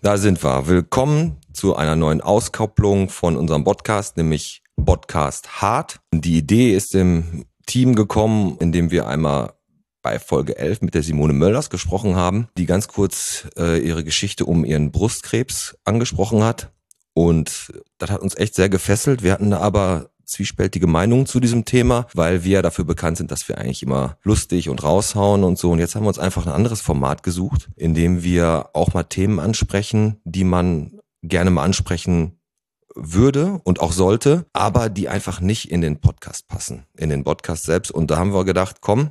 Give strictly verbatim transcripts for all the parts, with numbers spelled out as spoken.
Da sind wir. Willkommen zu einer neuen Auskopplung von unserem Podcast, nämlich Podcast Hart. Die Idee ist im Team gekommen, indem wir einmal bei Folge elf mit der Simone Möllers gesprochen haben, die ganz kurz äh, ihre Geschichte um ihren Brustkrebs angesprochen hat. Und das hat uns echt sehr gefesselt. Wir hatten da aber zwiespältige Meinungen zu diesem Thema, weil wir dafür bekannt sind, dass wir eigentlich immer lustig und raushauen und so. Und jetzt haben wir uns einfach ein anderes Format gesucht, in dem wir auch mal Themen ansprechen, die man gerne mal ansprechen würde und auch sollte, aber die einfach nicht in den Podcast passen, in den Podcast selbst. Und da haben wir gedacht, komm,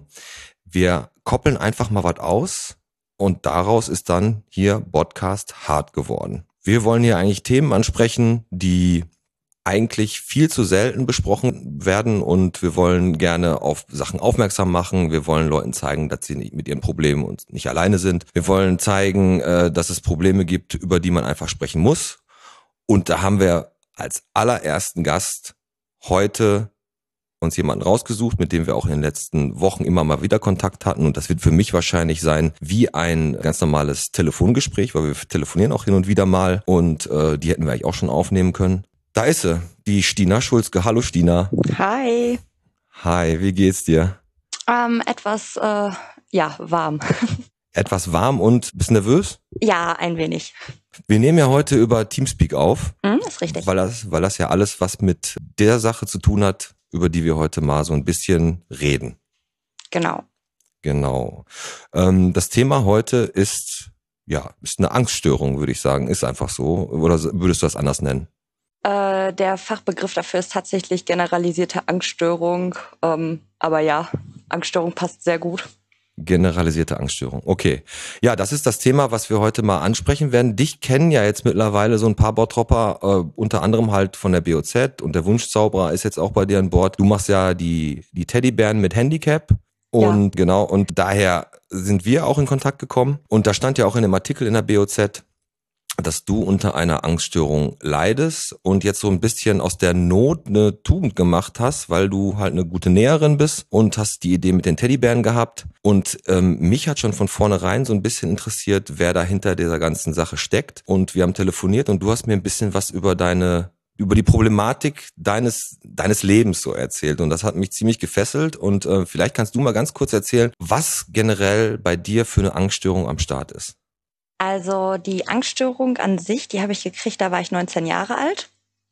wir koppeln einfach mal was aus und daraus ist dann hier Podcast Hart geworden. Wir wollen hier eigentlich Themen ansprechen, die eigentlich viel zu selten besprochen werden und wir wollen gerne auf Sachen aufmerksam machen. Wir wollen Leuten zeigen, dass sie nicht mit ihren Problemen und nicht alleine sind. Wir wollen zeigen, dass es Probleme gibt, über die man einfach sprechen muss. Und da haben wir als allerersten Gast heute uns jemanden rausgesucht, mit dem wir auch in den letzten Wochen immer mal wieder Kontakt hatten. Und das wird für mich wahrscheinlich sein wie ein ganz normales Telefongespräch, weil wir telefonieren auch hin und wieder mal. Und äh, die hätten wir eigentlich auch schon aufnehmen können. Da ist sie, die Stina Schulzke. Hallo Stina. Hi. Hi, wie geht's dir? Ähm, etwas, äh, ja, warm. Etwas warm und bist du nervös? Ja, ein wenig. Wir nehmen ja heute über Teamspeak auf. Mhm, ist richtig. Weil das, weil das ja alles was mit der Sache zu tun hat, über die wir heute mal so ein bisschen reden. Genau. Genau. Ähm, das Thema heute ist, ja, ist eine Angststörung, würde ich sagen. Ist einfach so. Oder würdest du das anders nennen? Äh, der Fachbegriff dafür ist tatsächlich generalisierte Angststörung. Ähm, aber ja, Angststörung passt sehr gut. Generalisierte Angststörung. Okay. Ja, das ist das Thema, was wir heute mal ansprechen werden. Dich kennen ja jetzt mittlerweile so ein paar Bottropper, äh, unter anderem halt von der B O Z und der Wunschzauberer ist jetzt auch bei dir an Bord. Du machst ja die, die Teddybären mit Handicap und ja. Genau, und daher sind wir auch in Kontakt gekommen. Und da stand ja auch in dem Artikel in der B O Z, dass du unter einer Angststörung leidest und jetzt so ein bisschen aus der Not eine Tugend gemacht hast, weil du halt eine gute Näherin bist und hast die Idee mit den Teddybären gehabt. Und ähm, mich hat schon von vornherein so ein bisschen interessiert, wer da hinter dieser ganzen Sache steckt. Und wir haben telefoniert und du hast mir ein bisschen was über deine über die Problematik deines deines Lebens so erzählt. Und das hat mich ziemlich gefesselt. Und äh, vielleicht kannst du mal ganz kurz erzählen, was generell bei dir für eine Angststörung am Start ist. Also die Angststörung an sich, die habe ich gekriegt, da war ich neunzehn Jahre alt.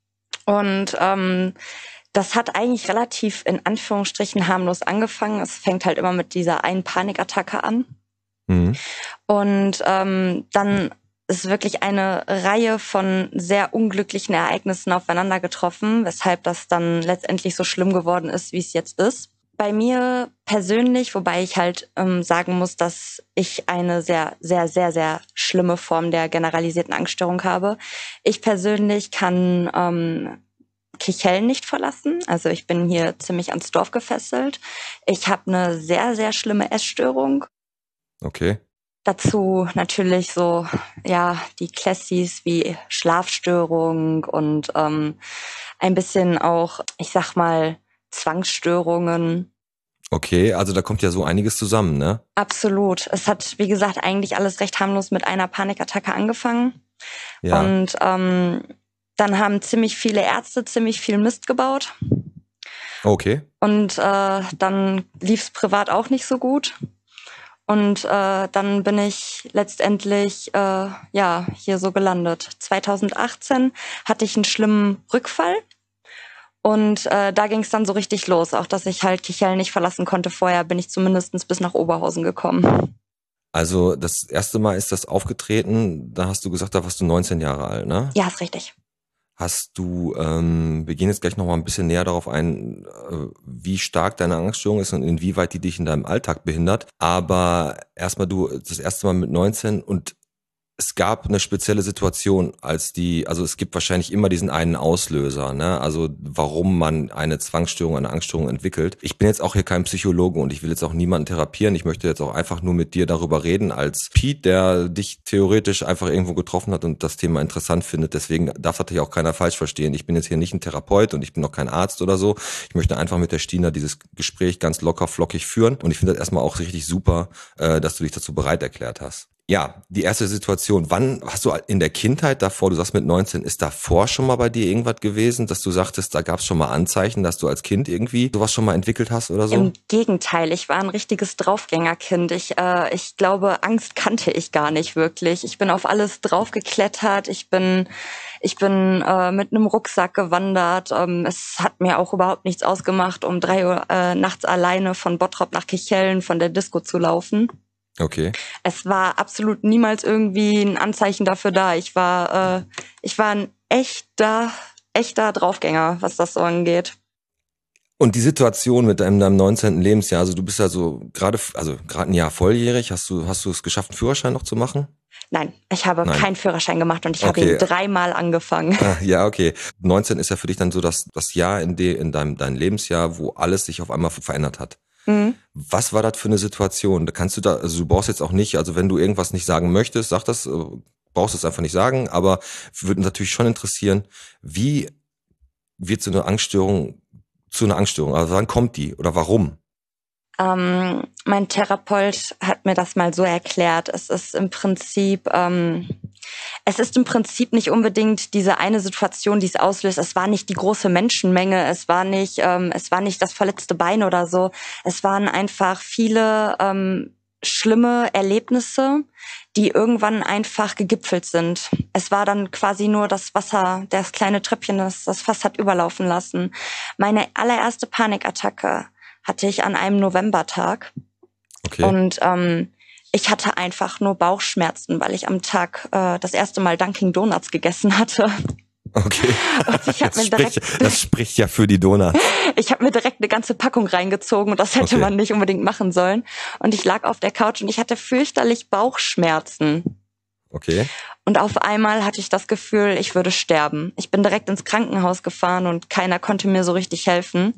Und ähm, das hat eigentlich relativ in Anführungsstrichen harmlos angefangen. Es fängt halt immer mit dieser einen Panikattacke an. Mhm. Und ähm, dann ist wirklich eine Reihe von sehr unglücklichen Ereignissen aufeinander getroffen, weshalb das dann letztendlich so schlimm geworden ist, wie es jetzt ist. Bei mir persönlich, wobei ich halt ähm, sagen muss, dass ich eine sehr, sehr, sehr, sehr schlimme Form der generalisierten Angststörung habe. Ich persönlich kann ähm, Kichellen nicht verlassen. Also ich bin hier ziemlich ans Dorf gefesselt. Ich habe eine sehr, sehr schlimme Essstörung. Okay. Dazu natürlich so, ja, die Classies wie Schlafstörung und ähm, ein bisschen auch, ich sag mal, Zwangsstörungen. Okay, also da kommt ja so einiges zusammen, ne? Absolut. Es hat, wie gesagt, eigentlich alles recht harmlos mit einer Panikattacke angefangen. Ja. Und ähm, dann haben ziemlich viele Ärzte ziemlich viel Mist gebaut. Okay. Und äh, dann lief's privat auch nicht so gut. Und äh, dann bin ich letztendlich äh, ja hier so gelandet. zwanzig achtzehn hatte ich einen schlimmen Rückfall. Und äh, da ging es dann so richtig los. Auch, dass ich halt Kichellen nicht verlassen konnte vorher, bin ich zumindest bis nach Oberhausen gekommen. Also das erste Mal ist das aufgetreten, da hast du gesagt, da warst du neunzehn Jahre alt, ne? Ja, ist richtig. Hast du, ähm, wir gehen jetzt gleich noch mal ein bisschen näher darauf ein, äh, wie stark deine Angststörung ist und inwieweit die dich in deinem Alltag behindert. Aber erstmal du das erste Mal mit neunzehn und es gab eine spezielle Situation, als die, also es gibt wahrscheinlich immer diesen einen Auslöser, ne? Also warum man eine Zwangsstörung, eine Angststörung entwickelt. Ich bin jetzt auch hier kein Psychologe und ich will jetzt auch niemanden therapieren. Ich möchte jetzt auch einfach nur mit dir darüber reden als Pete, der dich theoretisch einfach irgendwo getroffen hat und das Thema interessant findet. Deswegen darf das ja auch keiner falsch verstehen. Ich bin jetzt hier nicht ein Therapeut und ich bin auch kein Arzt oder so. Ich möchte einfach mit der Stina dieses Gespräch ganz locker flockig führen und ich finde das erstmal auch richtig super, dass du dich dazu bereit erklärt hast. Ja, die erste Situation, wann hast du in der Kindheit davor, du sagst mit neunzehn, ist davor schon mal bei dir irgendwas gewesen, dass du sagtest, da gab es schon mal Anzeichen, dass du als Kind irgendwie sowas schon mal entwickelt hast oder so? Im Gegenteil, ich war ein richtiges Draufgängerkind. Ich, äh, ich glaube, Angst kannte ich gar nicht wirklich. Ich bin auf alles draufgeklettert, ich bin, ich bin äh, mit einem Rucksack gewandert. Ähm, es hat mir auch überhaupt nichts ausgemacht, um drei Uhr äh, nachts alleine von Bottrop nach Kichellen von der Disco zu laufen. Okay. Es war absolut niemals irgendwie ein Anzeichen dafür da. Ich war, äh, ich war ein echter, echter Draufgänger, was das so angeht. Und die Situation mit deinem, deinem neunzehnten Lebensjahr, also du bist ja so gerade, also gerade ein Jahr volljährig, hast du, hast du es geschafft, einen Führerschein noch zu machen? Nein, ich habe Nein. keinen Führerschein gemacht und ich Okay. habe ihn dreimal angefangen. Ah, ja, okay. neunzehn ist ja für dich dann so das, das Jahr in, de, in deinem, deinem Lebensjahr, wo alles sich auf einmal verändert hat. Mhm. Was war das für eine Situation? Da kannst du da, also du brauchst jetzt auch nicht, also wenn du irgendwas nicht sagen möchtest, sag das, brauchst es einfach nicht sagen, aber würde natürlich schon interessieren, wie wird so eine Angststörung zu einer Angststörung? Also wann kommt die oder warum? Ähm, mein Therapeut hat mir das mal so erklärt. Es ist im Prinzip, ähm, es ist im Prinzip nicht unbedingt diese eine Situation, die es auslöst. Es war nicht die große Menschenmenge, es war nicht, ähm, es war nicht das verletzte Bein oder so. Es waren einfach viele ähm, schlimme Erlebnisse, die irgendwann einfach gegipfelt sind. Es war dann quasi nur das Wasser, das kleine Tröpfchen, das das Fass hat überlaufen lassen. Meine allererste Panikattacke hatte ich an einem Novembertag. Okay. Und ähm, ich hatte einfach nur Bauchschmerzen, weil ich am Tag äh, das erste Mal Dunkin' Donuts gegessen hatte. Okay. Und ich hab das, mir direkt, spricht, das spricht ja für die Donuts. Ich habe mir direkt eine ganze Packung reingezogen und das hätte Okay. man nicht unbedingt machen sollen. Und ich lag auf der Couch und ich hatte fürchterlich Bauchschmerzen. Okay. Und auf einmal hatte ich das Gefühl, ich würde sterben. Ich bin direkt ins Krankenhaus gefahren und keiner konnte mir so richtig helfen.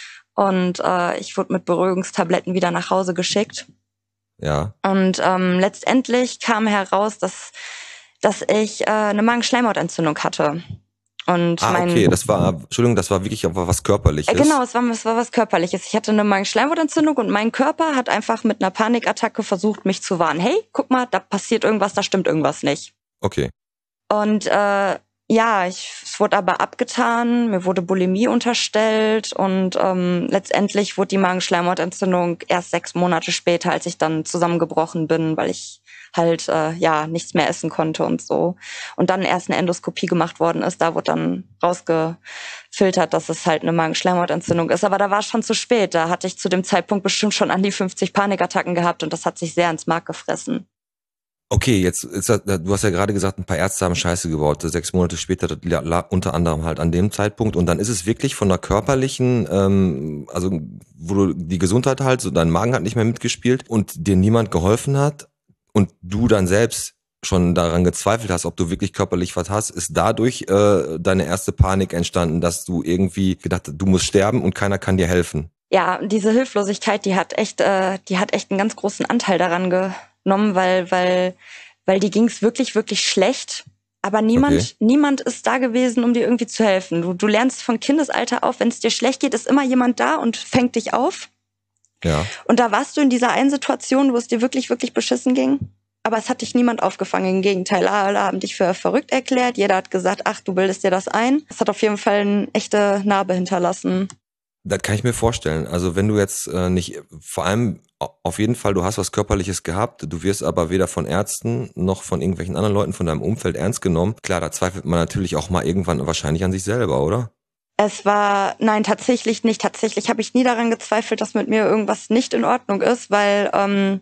Und äh, ich wurde mit Beruhigungstabletten wieder nach Hause geschickt. Ja. Und ähm, letztendlich kam heraus, dass, dass ich äh, eine Magenschleimhautentzündung hatte. Und Ah, mein, okay, das war, Entschuldigung, das war wirklich aber was Körperliches. Äh, genau, es war, es war was Körperliches. Ich hatte eine Magenschleimhautentzündung und mein Körper hat einfach mit einer Panikattacke versucht, mich zu warnen. Hey, guck mal, da passiert irgendwas, da stimmt irgendwas nicht. Okay. Und äh, ja, ich, es wurde aber abgetan, mir wurde Bulimie unterstellt und ähm, letztendlich wurde die Magenschleimhautentzündung erst sechs Monate später, als ich dann zusammengebrochen bin, weil ich halt äh, ja nichts mehr essen konnte und so. Und dann erst eine Endoskopie gemacht worden ist, da wurde dann rausgefiltert, dass es halt eine Magenschleimhautentzündung ist. Aber da war es schon zu spät, da hatte ich zu dem Zeitpunkt bestimmt schon an die fünfzig Panikattacken gehabt und das hat sich sehr ins Mark gefressen. Okay, jetzt ist das, du hast ja gerade gesagt, ein paar Ärzte haben Scheiße gebaut. Sechs Monate später, das lag unter anderem halt an dem Zeitpunkt. Und dann ist es wirklich von der körperlichen, ähm, also wo du die Gesundheit halt, so dein Magen hat nicht mehr mitgespielt und dir niemand geholfen hat und du dann selbst schon daran gezweifelt hast, ob du wirklich körperlich was hast, ist dadurch äh, deine erste Panik entstanden, dass du irgendwie gedacht hast, du musst sterben und keiner kann dir helfen. Ja, diese Hilflosigkeit, die hat echt, äh, die hat echt einen ganz großen Anteil daran genommen, weil, weil, weil die ging's wirklich, wirklich schlecht. Aber niemand, Okay. niemand ist da gewesen, um dir irgendwie zu helfen. Du, du lernst von Kindesalter auf, wenn es dir schlecht geht, ist immer jemand da und fängt dich auf. Ja. Und da warst du in dieser einen Situation, wo es dir wirklich, wirklich beschissen ging. Aber es hat dich niemand aufgefangen. Im Gegenteil, alle haben dich für verrückt erklärt. Jeder hat gesagt, ach, du bildest dir das ein. Das hat auf jeden Fall eine echte Narbe hinterlassen. Das kann ich mir vorstellen. Also wenn du jetzt äh, nicht, vor allem auf jeden Fall, du hast was Körperliches gehabt, du wirst aber weder von Ärzten noch von irgendwelchen anderen Leuten von deinem Umfeld ernst genommen. Klar, da zweifelt man natürlich auch mal irgendwann wahrscheinlich an sich selber, oder? Es war, nein, tatsächlich nicht. Tatsächlich habe ich nie daran gezweifelt, dass mit mir irgendwas nicht in Ordnung ist, weil ähm,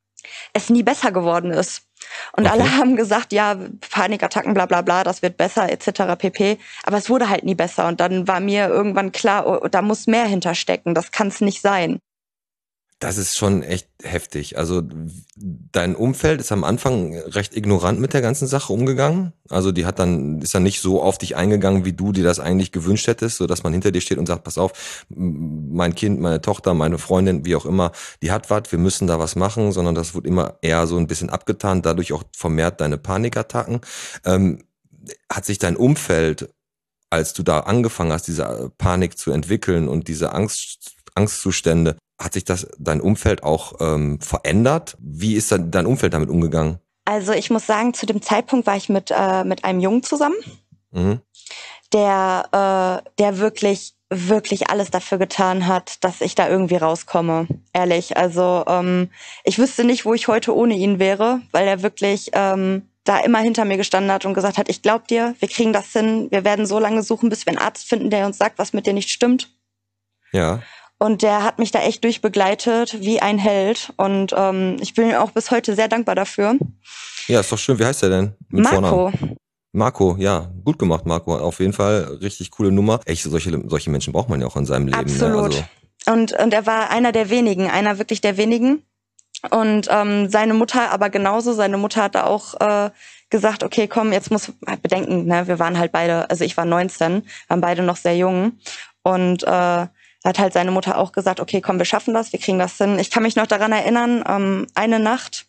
es nie besser geworden ist. Und Okay. alle haben gesagt, ja, Panikattacken, bla bla bla, das wird besser, et cetera pp. Aber es wurde halt nie besser. Und dann war mir irgendwann klar, oh, da muss mehr hinterstecken, das kann es nicht sein. Das ist schon echt heftig. Also dein Umfeld ist am Anfang recht ignorant mit der ganzen Sache umgegangen. Also die hat dann, ist dann nicht so auf dich eingegangen, wie du dir das eigentlich gewünscht hättest, so dass man hinter dir steht und sagt, pass auf, mein Kind, meine Tochter, meine Freundin, wie auch immer, die hat was, wir müssen da was machen, sondern das wird immer eher so ein bisschen abgetan, dadurch auch vermehrt deine Panikattacken. Ähm, hat sich dein Umfeld, als du da angefangen hast, diese Panik zu entwickeln und diese Angst, Angstzustände, hat sich das dein Umfeld auch ähm, verändert? Wie ist dann dein Umfeld damit umgegangen? Also ich muss sagen, zu dem Zeitpunkt war ich mit äh, mit einem Jungen zusammen, Mhm. der äh, der wirklich wirklich alles dafür getan hat, dass ich da irgendwie rauskomme. Ehrlich, also ähm, ich wüsste nicht, wo ich heute ohne ihn wäre, weil er wirklich ähm, da immer hinter mir gestanden hat und gesagt hat, ich glaub dir, wir kriegen das hin, wir werden so lange suchen, bis wir einen Arzt finden, der uns sagt, was mit dir nicht stimmt. Ja. Und der hat mich da echt durchbegleitet, wie ein Held. Und ähm, ich bin ihm auch bis heute sehr dankbar dafür. Ja, ist doch schön. Wie heißt der denn? Mit Marco. Vornamen? Marco, ja. Gut gemacht, Marco. Auf jeden Fall richtig coole Nummer. Echt, solche, solche Menschen braucht man ja auch in seinem Leben. Absolut. Ne? Also, und, und er war einer der wenigen, einer wirklich der wenigen. Und ähm, seine Mutter aber genauso. Seine Mutter hat da auch äh, gesagt, okay, komm, jetzt muss bedenken, ne, wir waren halt beide, also ich war neunzehn, waren beide noch sehr jung. Und äh, hat halt seine Mutter auch gesagt, okay, komm, wir schaffen das, wir kriegen das hin. Ich kann mich noch daran erinnern, ähm, eine Nacht,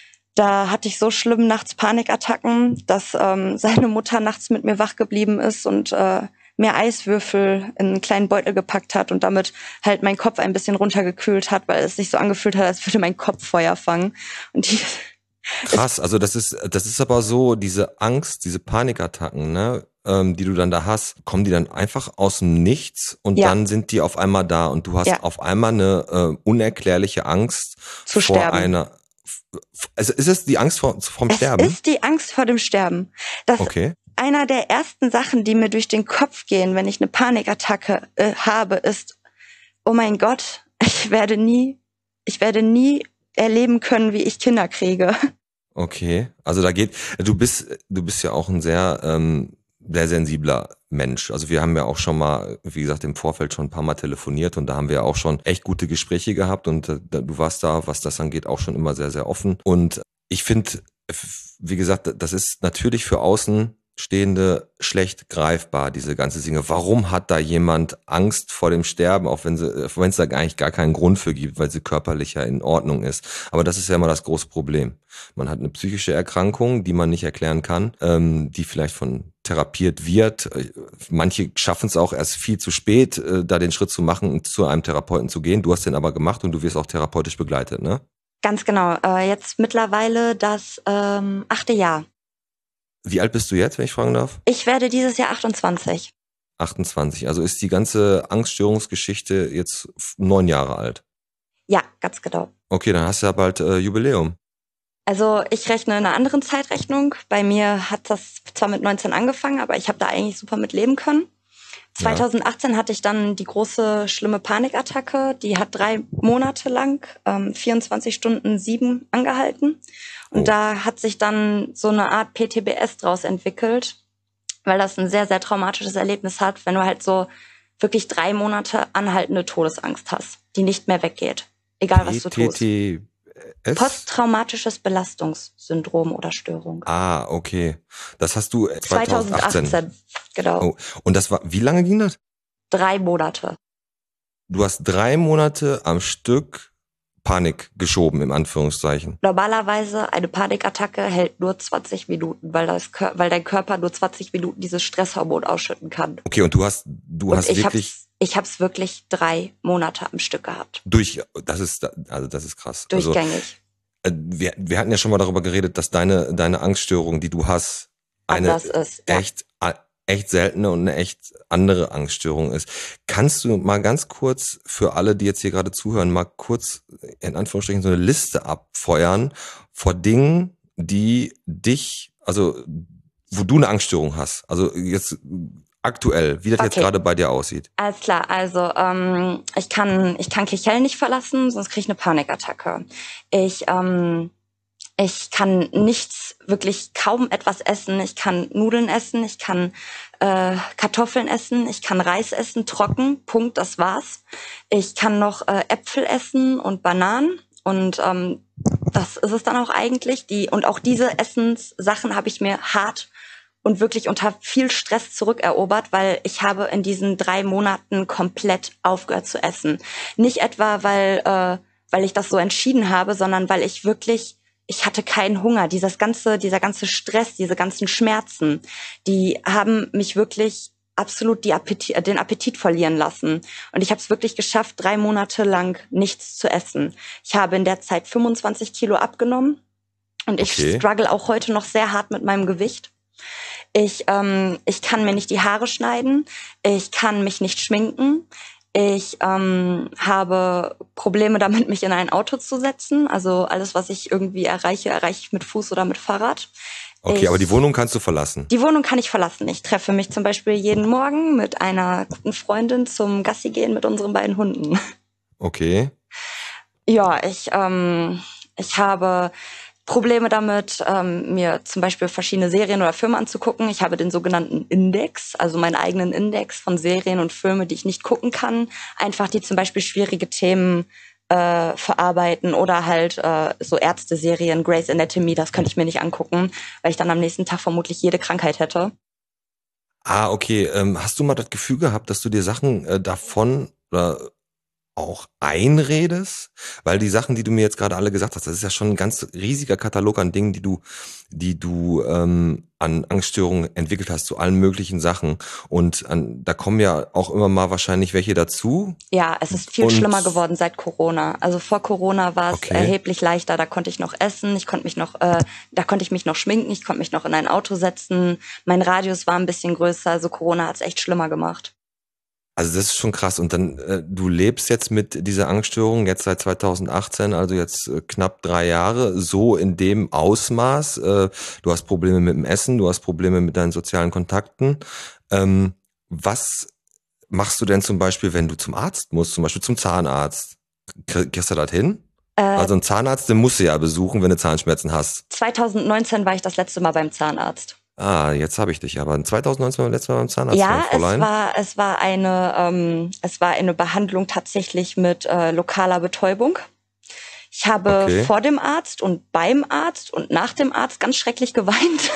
da hatte ich so schlimm nachts Panikattacken, dass ähm, seine Mutter nachts mit mir wach geblieben ist und äh, mir Eiswürfel in einen kleinen Beutel gepackt hat und damit halt meinen Kopf ein bisschen runtergekühlt hat, weil es sich so angefühlt hat, als würde mein Kopf Feuer fangen. Und die krass, also das ist, das ist aber so, diese Angst, diese Panikattacken, ne, ähm, die du dann da hast, kommen die dann einfach aus dem Nichts und Ja. dann sind die auf einmal da und du hast Ja. auf einmal eine äh, unerklärliche Angst Zu vor sterben. einer. Also ist es die Angst vor, vom Es Sterben? ist die Angst vor dem Sterben. Das Okay. einer der ersten Sachen, die mir durch den Kopf gehen, wenn ich eine Panikattacke äh, habe, ist, oh mein Gott, ich werde nie, ich werde nie erleben können, wie ich Kinder kriege. Okay, also da geht, du bist, du bist ja auch ein sehr, ähm, sehr sensibler Mensch. Also wir haben ja auch schon mal, wie gesagt, im Vorfeld schon ein paar Mal telefoniert und da haben wir ja auch schon echt gute Gespräche gehabt und äh, du warst da, was das angeht, auch schon immer sehr, sehr offen. Und ich finde, wie gesagt, das ist natürlich für Außenstehende schlecht greifbar, diese ganze Dinge. Warum hat da jemand Angst vor dem Sterben, auch wenn sie, wenn es da eigentlich gar keinen Grund für gibt, weil sie körperlich ja in Ordnung ist. Aber das ist ja immer das große Problem. Man hat eine psychische Erkrankung, die man nicht erklären kann, ähm, die vielleicht von therapiert wird. Manche schaffen es auch erst viel zu spät, äh, da den Schritt zu machen und zu einem Therapeuten zu gehen. Du hast den aber gemacht und du wirst auch therapeutisch begleitet, ne? Ganz genau. Äh, jetzt mittlerweile das ähm, achte Jahr. Wie alt bist du jetzt, wenn ich fragen darf? Ich werde dieses Jahr achtundzwanzig. achtundzwanzig. Also ist die ganze Angststörungsgeschichte jetzt neun Jahre alt. Ja, ganz genau. Okay, dann hast du ja bald äh, Jubiläum. Also ich rechne in einer anderen Zeitrechnung. Bei mir hat das zwar mit neunzehn angefangen, aber ich habe da eigentlich super mit leben können. zwanzig achtzehn hatte ich dann die große, schlimme Panikattacke. Die hat drei Monate lang, ähm, vierundzwanzig Stunden sieben angehalten. Und Oh. da hat sich dann so eine Art P T B S draus entwickelt, weil das ein sehr, sehr traumatisches Erlebnis hat, wenn du halt so wirklich drei Monate anhaltende Todesangst hast, die nicht mehr weggeht. Egal, was du tust. P T S? Posttraumatisches Belastungssyndrom oder Störung. Ah, okay. Das hast du äh, zwanzig achtzehn. zwanzig achtzehn, genau. Oh. Und das war, wie lange ging das? Drei Monate. Du hast drei Monate am Stück Panik geschoben, im Anführungszeichen. Normalerweise eine Panikattacke hält nur zwanzig Minuten, weil das, weil dein Körper nur zwanzig Minuten dieses Stresshormon ausschütten kann. Okay, und du hast, du Und hast ich wirklich hab's, ich hab's wirklich drei Monate am Stück gehabt. durch, das ist, also das ist krass. Durchgängig. Also, äh, wir, wir hatten ja schon mal darüber geredet, dass deine, deine Angststörung, die du hast, eine Anders ist. Ja. echt, äh, echt seltene und eine echt andere Angststörung ist. Kannst du mal ganz kurz für alle, die jetzt hier gerade zuhören, mal kurz in Anführungsstrichen so eine Liste abfeuern vor Dingen, die dich, also wo du eine Angststörung hast. Also jetzt aktuell, wie das jetzt Okay. gerade bei dir aussieht. Alles klar, also ähm, ich kann ich kann Kichel nicht verlassen, sonst kriege ich eine Panikattacke. Ich ähm, ich kann nichts, wirklich kaum etwas essen. Ich kann Nudeln essen, ich kann äh, Kartoffeln essen, ich kann Reis essen, trocken, Punkt, das war's. Ich kann noch äh, Äpfel essen und Bananen und ähm, das ist es dann auch eigentlich. Die und auch diese Essenssachen habe ich mir hart und wirklich unter viel Stress zurückerobert, weil ich habe in diesen drei Monaten komplett aufgehört zu essen. Nicht etwa, weil äh, weil ich das so entschieden habe, sondern weil ich wirklich, ich hatte keinen Hunger. Dieses ganze, dieser ganze Stress, diese ganzen Schmerzen, die haben mich wirklich absolut die Appetit, den Appetit verlieren lassen. Und ich habe es wirklich geschafft, drei Monate lang nichts zu essen. Ich habe in der Zeit fünfundzwanzig Kilo abgenommen. Und ich Okay. struggle auch heute noch sehr hart mit meinem Gewicht. Ich, ähm, ich kann mir nicht die Haare schneiden. Ich kann mich nicht schminken. Ich ähm, habe Probleme damit, mich in ein Auto zu setzen. Also alles, was ich irgendwie erreiche, erreiche ich mit Fuß oder mit Fahrrad. Okay, ich, aber die Wohnung kannst du verlassen. Die Wohnung kann ich verlassen. Ich treffe mich zum Beispiel jeden Morgen mit einer guten Freundin zum Gassi gehen mit unseren beiden Hunden. Okay. Ja, ich, ähm, ich habe Probleme damit, ähm, mir zum Beispiel verschiedene Serien oder Filme anzugucken. Ich habe den sogenannten Index, also meinen eigenen Index von Serien und Filme, die ich nicht gucken kann. Einfach die zum Beispiel schwierige Themen äh, verarbeiten oder halt äh, so Ärzte-Serien, Grey's Anatomy, das könnte ich mir nicht angucken, weil ich dann am nächsten Tag vermutlich jede Krankheit hätte. Ah, okay. Ähm, hast du mal das Gefühl gehabt, dass du dir Sachen äh, davon oder auch einredest? Weil die Sachen, die du mir jetzt gerade alle gesagt hast, das ist ja schon ein ganz riesiger Katalog an Dingen, die du, die du ähm, an Angststörungen entwickelt hast, zu allen möglichen Sachen. Und an, da kommen ja auch immer mal wahrscheinlich welche dazu. Ja, es ist viel Und schlimmer geworden seit Corona. Also vor Corona war es Okay. erheblich leichter. Da konnte ich noch essen, ich konnte mich noch, äh, da konnte ich mich noch schminken, ich konnte mich noch in ein Auto setzen. Mein Radius war ein bisschen größer. Also Corona hat es echt schlimmer gemacht. Also das ist schon krass. Und dann, äh, du lebst jetzt mit dieser Angststörung jetzt seit zweitausendachtzehn, also jetzt äh, knapp drei Jahre, so in dem Ausmaß. Äh, du hast Probleme mit dem Essen, du hast Probleme mit deinen sozialen Kontakten. Ähm, was machst du denn zum Beispiel, wenn du zum Arzt musst, zum Beispiel zum Zahnarzt? Krie- Kriegst du das hin? Äh, Also einen Zahnarzt, den musst du ja besuchen, wenn du Zahnschmerzen hast. zwanzig neunzehn war ich das letzte Mal beim Zahnarzt. Ah, jetzt habe ich dich aber. zweitausendneunzehn war das letzte Mal beim Zahnarzt, Ja, mein es Fräulein. war, es war eine, ähm, es war eine Behandlung tatsächlich mit äh, lokaler Betäubung. Ich habe Okay. vor dem Arzt und beim Arzt und nach dem Arzt ganz schrecklich geweint.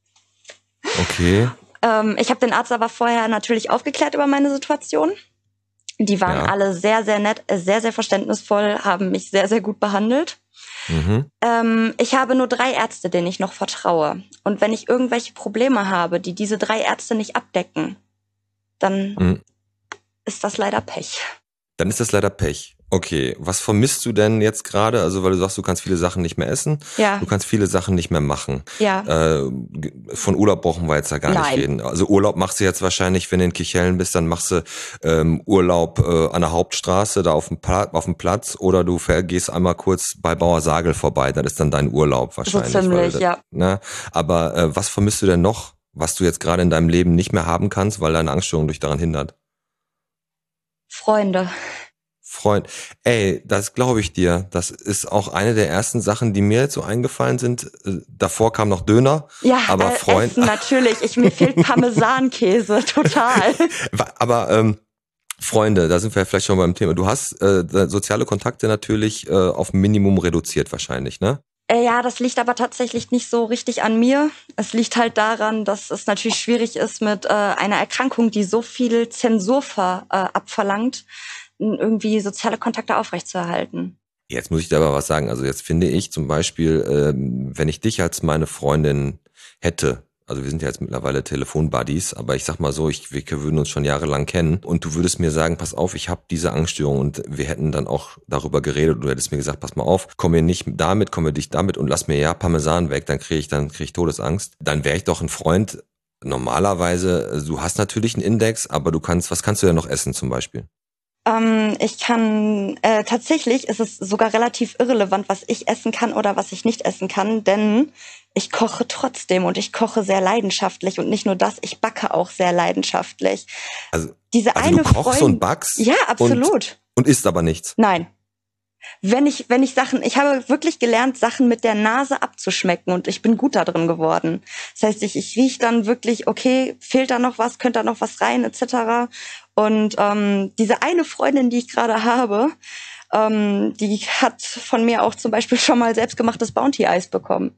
Okay. ähm, ich habe den Arzt aber vorher natürlich aufgeklärt über meine Situation. Die waren Ja. alle sehr, sehr nett, äh, sehr, sehr verständnisvoll, haben mich sehr, sehr gut behandelt. Mhm. Ähm, ich habe nur drei Ärzte, denen ich noch vertraue. Und wenn ich irgendwelche Probleme habe, die diese drei Ärzte nicht abdecken, dann Mhm. ist das leider Pech. Dann ist das leider Pech. Okay, was vermisst du denn jetzt gerade? Also, weil du sagst, du kannst viele Sachen nicht mehr essen, Ja, du kannst viele Sachen nicht mehr machen. ja. Äh, g- von Urlaub brauchen wir jetzt ja gar Nein. nicht reden. Also Urlaub machst du jetzt wahrscheinlich, wenn du in Kichellen bist, dann machst du ähm, Urlaub äh, an der Hauptstraße, da auf dem, Pla auf dem Platz, oder du fähr- gehst einmal kurz bei Bauer Sagel vorbei, das ist dann dein Urlaub So wahrscheinlich. weil ziemlich, das, ja. ne? Aber äh, was vermisst du denn noch, was du jetzt gerade in deinem Leben nicht mehr haben kannst, weil deine Angststörung dich daran hindert? Freunde. Freund, ey, das glaube ich dir. Das ist auch eine der ersten Sachen, die mir jetzt so eingefallen sind. Äh, Davor kam noch Döner, Ja, aber äh, Freund, Essen natürlich. Ich, mir fehlt Parmesankäse, total. aber ähm, Freunde, da sind wir vielleicht schon beim Thema. Du hast äh, soziale Kontakte natürlich äh, auf Minimum reduziert wahrscheinlich, ne? Äh, ja, das liegt aber tatsächlich nicht so richtig an mir. Es liegt halt daran, dass es natürlich schwierig ist mit äh, einer Erkrankung, die so viel Zensur ver, äh, abverlangt, n- irgendwie soziale Kontakte aufrechtzuerhalten. Jetzt muss ich dir aber was sagen. Also jetzt finde ich zum Beispiel, ähm, wenn ich dich als meine Freundin hätte, also wir sind ja jetzt mittlerweile Telefonbuddies, aber ich sag mal so, ich, wir würden uns schon jahrelang kennen und du würdest mir sagen, pass auf, ich habe diese Angststörung, und wir hätten dann auch darüber geredet und du hättest mir gesagt, pass mal auf, komm mir nicht damit, komm mir nicht damit und lass mir ja Parmesan weg, dann kriege ich dann krieg ich Todesangst. Dann wäre ich doch ein Freund. Normalerweise, du hast natürlich einen Index, aber du kannst, was kannst du denn noch essen zum Beispiel? Ähm, ich kann, äh, tatsächlich ist es sogar relativ irrelevant, was ich essen kann oder was ich nicht essen kann, denn ich koche trotzdem und ich koche sehr leidenschaftlich und nicht nur das, ich backe auch sehr leidenschaftlich. Also, Diese also eine du kochst Freundin, und backst ja, und, absolut. und isst aber nichts. Nein. Wenn ich, wenn ich Sachen, ich habe wirklich gelernt, Sachen mit der Nase abzuschmecken und ich bin gut da drin geworden. Das heißt, ich, ich rieche dann wirklich, okay, fehlt da noch was, könnte da noch was rein, et cetera. Und ähm, diese eine Freundin, die ich gerade habe, ähm, die hat von mir auch zum Beispiel schon mal selbstgemachtes Bounty-Eis bekommen.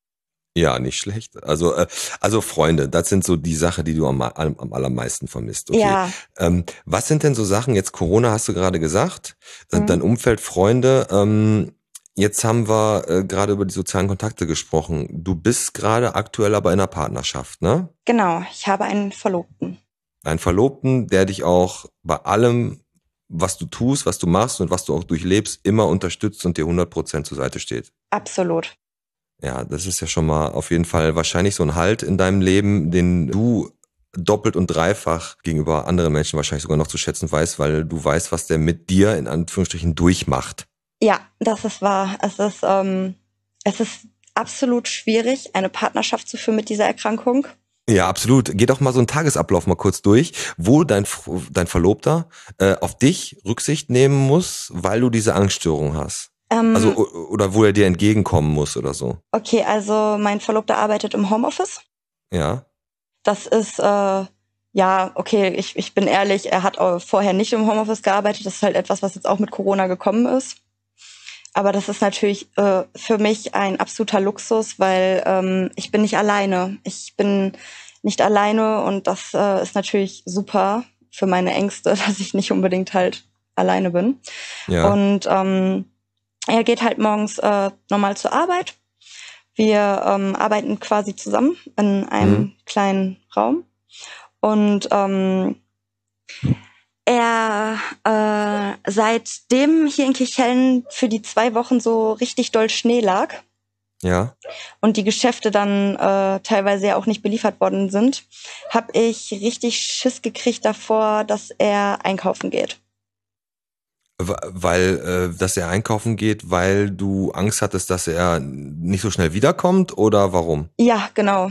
Ja, nicht schlecht. Also, äh, also Freunde, das sind so die Sachen, die du am, am, am allermeisten vermisst. Okay. Ja. Ähm, was sind denn so Sachen, jetzt Corona hast du gerade gesagt, äh, Mhm. dein Umfeld, Freunde, ähm, jetzt haben wir äh, gerade über die sozialen Kontakte gesprochen. Du bist gerade aktuell aber in einer Partnerschaft, ne? Genau, ich habe einen Verlobten. Einen Verlobten, der dich auch bei allem, was du tust, was du machst und was du auch durchlebst, immer unterstützt und dir hundert Prozent zur Seite steht. Absolut. Ja, das ist ja schon mal auf jeden Fall wahrscheinlich so ein Halt in deinem Leben, den du doppelt und dreifach gegenüber anderen Menschen wahrscheinlich sogar noch zu schätzen weißt, weil du weißt, was der mit dir in Anführungsstrichen durchmacht. Ja, das ist wahr. Es ist, ähm, es ist absolut schwierig, eine Partnerschaft zu führen mit dieser Erkrankung. Ja, absolut. Geh doch mal so einen Tagesablauf mal kurz durch, wo dein dein Verlobter äh, auf dich Rücksicht nehmen muss, weil du diese Angststörung hast. Ähm, Also oder wo er dir entgegenkommen muss oder so. Okay, also mein Verlobter arbeitet im Homeoffice. Ja. Das ist, äh, ja, okay, ich, ich bin ehrlich, er hat vorher nicht im Homeoffice gearbeitet. Das ist halt etwas, was jetzt auch mit Corona gekommen ist. Aber das ist natürlich äh, für mich ein absoluter Luxus, weil ähm, ich bin nicht alleine. Ich bin nicht alleine und das äh, ist natürlich super für meine Ängste, dass ich nicht unbedingt halt alleine bin. Ja. Und ähm, er geht halt morgens äh, normal zur Arbeit. Wir ähm, arbeiten quasi zusammen in einem mhm. kleinen Raum. Und ähm, er, äh, seitdem hier in Kirchhellen für die zwei Wochen so richtig doll Schnee lag, ja, und die Geschäfte dann äh, teilweise ja auch nicht beliefert worden sind, habe ich richtig Schiss gekriegt davor, dass er einkaufen geht. Weil, äh, dass er einkaufen geht, weil du Angst hattest, dass er nicht so schnell wiederkommt, oder warum? Ja, genau.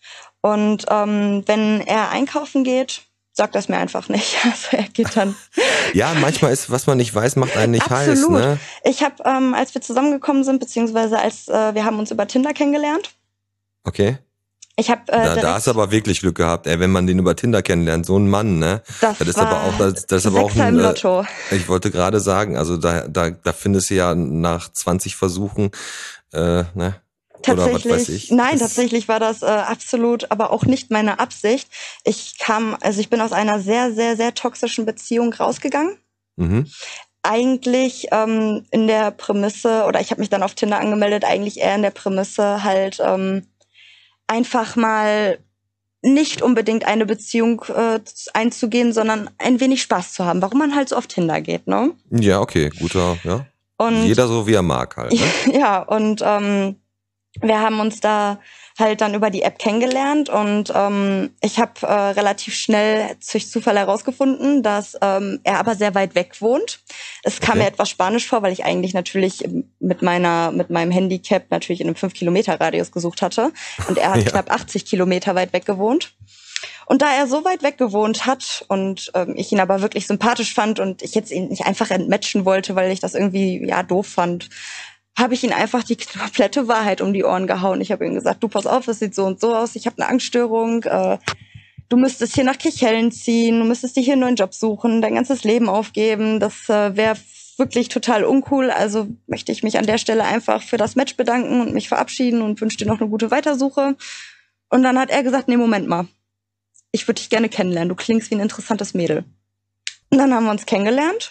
Und ähm, wenn er einkaufen geht, sagt das mir einfach nicht. Also er geht dann. Ja, manchmal ist, was man nicht weiß, macht einen nicht Absolut. heiß. Ne? Ich habe, ähm, als wir zusammengekommen sind, beziehungsweise als äh, wir haben uns über Tinder kennengelernt. Okay. Ich habe. Äh, da, da hast du aber wirklich Glück gehabt, ey, wenn man den über Tinder kennenlernt, so ein Mann, ne? Das, das ist war aber auch, das, das ist aber auch ein, im Lotto. Äh, ich wollte gerade sagen, also da, da, da findest du ja nach zwanzig Versuchen, äh, ne? Tatsächlich, oder was weiß ich. Nein, das tatsächlich war das äh, absolut, aber auch nicht meine Absicht. Ich kam, also ich bin aus einer sehr, sehr, sehr toxischen Beziehung rausgegangen. Mhm. Eigentlich ähm, in der Prämisse, oder ich habe mich dann auf Tinder angemeldet, eigentlich eher in der Prämisse halt ähm, einfach mal nicht unbedingt eine Beziehung äh, einzugehen, sondern ein wenig Spaß zu haben, warum man halt so auf Tinder geht, ne? Ja, okay, guter, ja. Und jeder so, wie er mag halt. Ne? Ja, und ähm, wir haben uns da halt dann über die App kennengelernt und ähm, ich habe äh, relativ schnell durch Zufall herausgefunden, dass ähm, er aber sehr weit weg wohnt. Es kam okay. mir etwas spanisch vor, weil ich eigentlich natürlich mit meiner mit meinem Handicap natürlich in einem fünf Kilometer Radius gesucht hatte und er hat ja. knapp achtzig Kilometer weit weg gewohnt. Und da er so weit weg gewohnt hat und ähm, ich ihn aber wirklich sympathisch fand und ich jetzt ihn nicht einfach entmatchen wollte, weil ich das irgendwie ja doof fand, habe ich ihn einfach die komplette Wahrheit um die Ohren gehauen. Ich habe ihm gesagt, du pass auf, es sieht so und so aus, ich habe eine Angststörung, äh, du müsstest hier nach Kirchhellen ziehen, du müsstest dir hier einen neuen Job suchen, dein ganzes Leben aufgeben, das äh, wäre wirklich total uncool, also möchte ich mich an der Stelle einfach für das Match bedanken und mich verabschieden und wünsche dir noch eine gute Weitersuche. Und dann hat er gesagt, nee, Moment mal, ich würde dich gerne kennenlernen, du klingst wie ein interessantes Mädel. Und dann haben wir uns kennengelernt.